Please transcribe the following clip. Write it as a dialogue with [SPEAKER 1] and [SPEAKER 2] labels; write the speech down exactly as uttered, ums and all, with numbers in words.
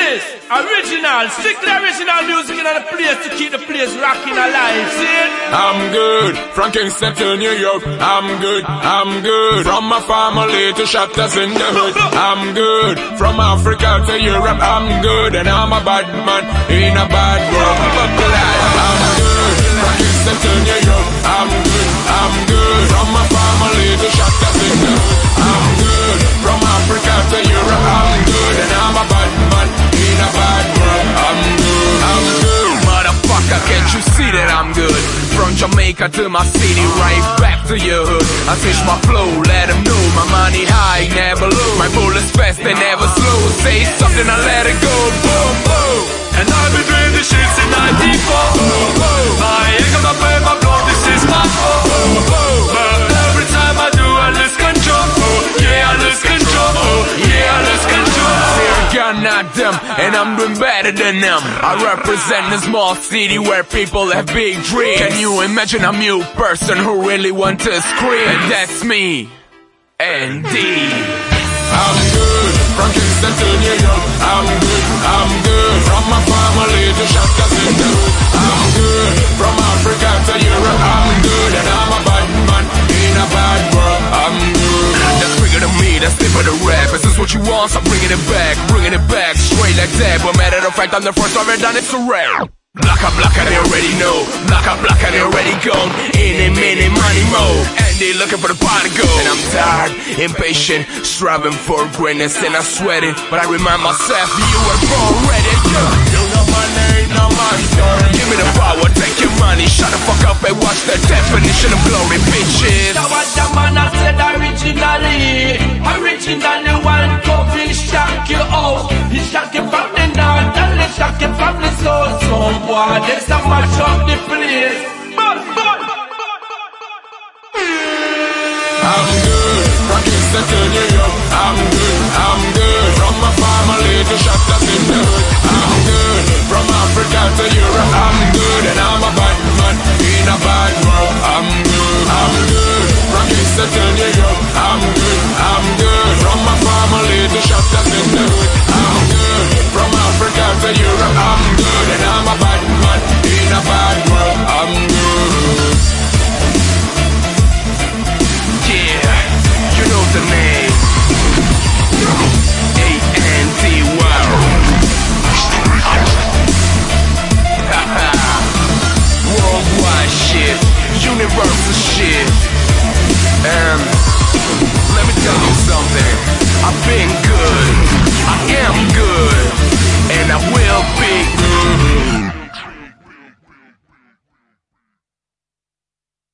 [SPEAKER 1] this, original, strictly original music in the place to keep the place rocking alive, see it?
[SPEAKER 2] I'm good, from Kingston to New York, I'm good, I'm good. From my family to shatters in the hood, I'm good. From Africa to Europe, I'm good. And I'm a bad man in a bad world, I'm good, from Kingston to New York, I'm good, I'm good. From my family to shatters in the hood, I'm good. From Africa to Europe, I'm good. And I'm a bad man in a bad world, I'm good, I'm good.
[SPEAKER 3] Motherfucker, can't you see that I'm good? From Jamaica to my city, right back to your hood. I fish my flow, let them know my money high, never low. My bullets fast, they never slow. Say something, I let it go, boom, boom.
[SPEAKER 4] And I've been doing this shit since ninety-four. My egg on my bed, my blood, this is my fault. But every time I do, I lose control. Yeah, I lose control. Yeah, I lose control.
[SPEAKER 3] Gun not them, and I'm doing better than them. I represent a small city where people have big dreams. Can you imagine a mute person who really want to scream? And that's me, N D.
[SPEAKER 2] I'm good, from Kingston to New York, I'm good, I'm good. From my family to shatters in the hood, I'm good. From Africa to Europe, I'm good. And I'm a bad man in a bad world, I'm good.
[SPEAKER 3] That's bigger than me, that's it for the rap. If this is what you want, so I'm bringing it back, bringing it back, straight like that. But matter of fact, I'm the first I've ever done it, so rare. Blacka, blacka, they already know. Blacka, blacka, they already gone. In a minute, money mode. And they looking for the pot to go. And I'm tired, impatient, striving for greatness. And I sweat it, but I remind myself, you were born ready.
[SPEAKER 2] You know my name, not my story.
[SPEAKER 3] Give me the power, take your money. Shut the fuck up and watch the definition of glory, bitches.
[SPEAKER 1] That was the man I said originally. Originally one cup, he shock you out. He shock you from the north and he shock you from the south. Some boy, there's a mash up the place.
[SPEAKER 2] I'm good, from Kingston to New York, I'm good, I'm good. From